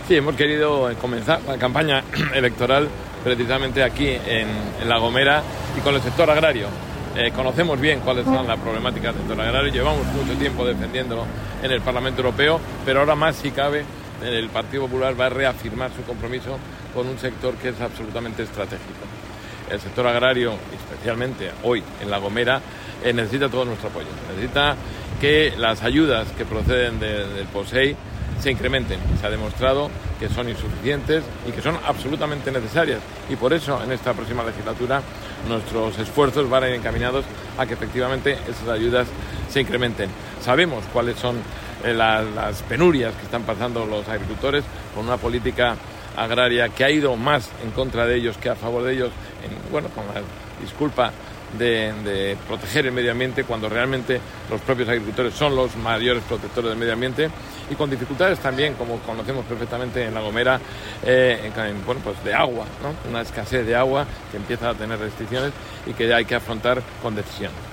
Sí, hemos querido comenzar la campaña electoral precisamente aquí en La Gomera y con el sector agrario. Conocemos bien cuáles son las problemáticas del sector agrario, llevamos mucho tiempo defendiéndolo en el Parlamento Europeo, pero ahora más si cabe el Partido Popular va a reafirmar su compromiso con un sector que es absolutamente estratégico. El sector agrario, especialmente hoy en La Gomera, necesita todo nuestro apoyo. Necesita que las ayudas que proceden del POSEI se incrementen. Se ha demostrado que son insuficientes y que son absolutamente necesarias. Y por eso, en esta próxima legislatura, nuestros esfuerzos van a ir encaminados a que efectivamente esas ayudas se incrementen. Sabemos cuáles son las penurias que están pasando los agricultores con una política agraria que ha ido más en contra de ellos que a favor de ellos, con la disculpa de proteger el medio ambiente, cuando realmente los propios agricultores son los mayores protectores del medio ambiente, y con dificultades también, como conocemos perfectamente en La Gomera, de agua, ¿no? Una escasez de agua que empieza a tener restricciones y que hay que afrontar con decisión.